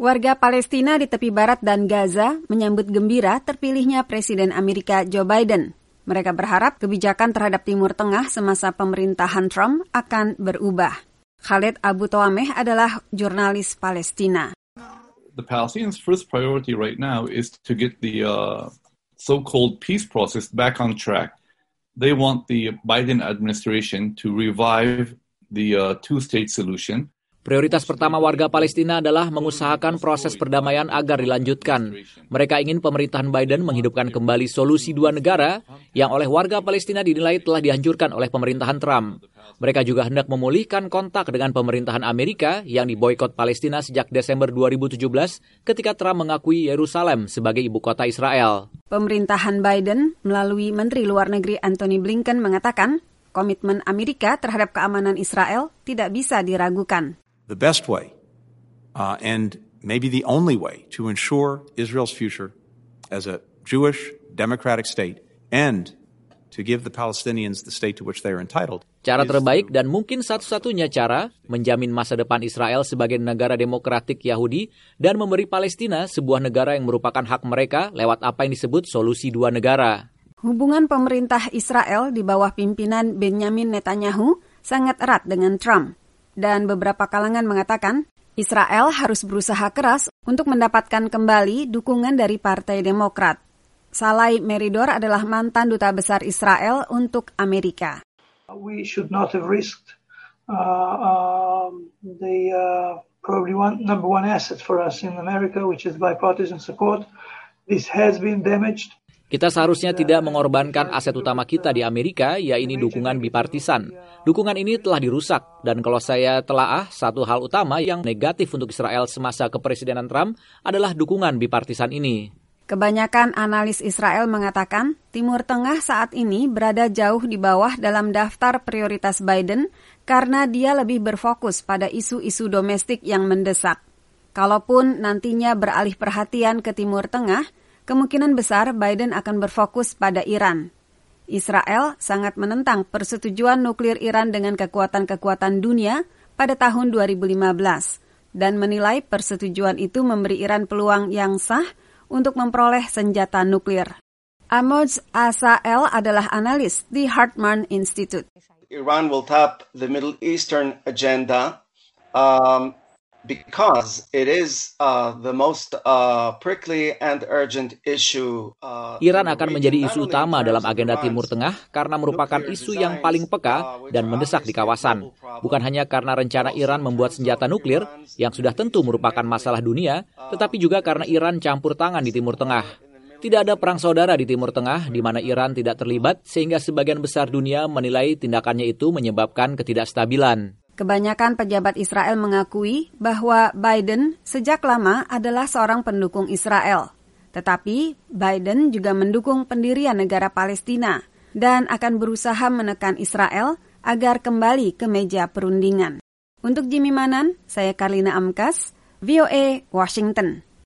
Warga Palestina di tepi barat dan Gaza menyambut gembira terpilihnya Presiden Amerika Joe Biden. Mereka berharap kebijakan terhadap Timur Tengah semasa pemerintahan Trump akan berubah. Khalid Abu Toameh adalah jurnalis Palestina. The Palestinians' first priority right now is to get the so-called peace process back on track. They want the Biden administration to revive the two-state solution. Prioritas pertama warga Palestina adalah mengusahakan proses perdamaian agar dilanjutkan. Mereka ingin pemerintahan Biden menghidupkan kembali solusi dua negara yang oleh warga Palestina dinilai telah dihancurkan oleh pemerintahan Trump. Mereka juga hendak memulihkan kontak dengan pemerintahan Amerika yang diboikot Palestina sejak Desember 2017 ketika Trump mengakui Yerusalem sebagai ibu kota Israel. Pemerintahan Biden melalui Menteri Luar Negeri Antony Blinken mengatakan komitmen Amerika terhadap keamanan Israel tidak bisa diragukan. The best way, and maybe the only way, to ensure Israel's future as a Jewish democratic state and to give the Palestinians the state to which they are entitled. Cara terbaik dan mungkin satu-satunya cara menjamin masa depan Israel sebagai negara demokratik Yahudi dan memberi Palestina sebuah negara yang merupakan hak mereka lewat apa yang disebut solusi dua negara. Hubungan pemerintah Israel di bawah pimpinan Benjamin Netanyahu sangat erat dengan Trump. Dan beberapa kalangan mengatakan Israel harus berusaha keras untuk mendapatkan kembali dukungan dari Partai Demokrat. Salai Meridor adalah mantan duta besar Israel untuk Amerika. We should not have risked the probably number one asset for us in America, which is bipartisan support. This has been damaged. Kita seharusnya tidak mengorbankan aset utama kita di Amerika, yaitu dukungan bipartisan. Dukungan ini telah dirusak, dan kalau saya telaah, satu hal utama yang negatif untuk Israel semasa kepresidenan Trump adalah dukungan bipartisan ini. Kebanyakan analis Israel mengatakan Timur Tengah saat ini berada jauh di bawah dalam daftar prioritas Biden karena dia lebih berfokus pada isu-isu domestik yang mendesak. Kalaupun nantinya beralih perhatian ke Timur Tengah, kemungkinan besar Biden akan berfokus pada Iran. Israel sangat menentang persetujuan nuklir Iran dengan kekuatan-kekuatan dunia pada tahun 2015 dan menilai persetujuan itu memberi Iran peluang yang sah untuk memperoleh senjata nuklir. Amos Asael adalah analis di Hartman Institute. Iran will tap the Middle Eastern agenda because it is the most prickly and urgent issue. Iran akan menjadi isu utama dalam agenda Timur Tengah karena merupakan isu yang paling peka dan mendesak di kawasan. Bukan hanya karena rencana Iran membuat senjata nuklir yang sudah tentu merupakan masalah dunia, tetapi juga karena Iran campur tangan di Timur Tengah. Tidak ada perang saudara di Timur Tengah di mana Iran tidak terlibat sehingga sebagian besar dunia menilai tindakannya itu menyebabkan ketidakstabilan. Kebanyakan pejabat Israel mengakui bahwa Biden sejak lama adalah seorang pendukung Israel. Tetapi Biden juga mendukung pendirian negara Palestina dan akan berusaha menekan Israel agar kembali ke meja perundingan. Untuk Jimmy Manan, saya Karlina Amkas, VOA Washington.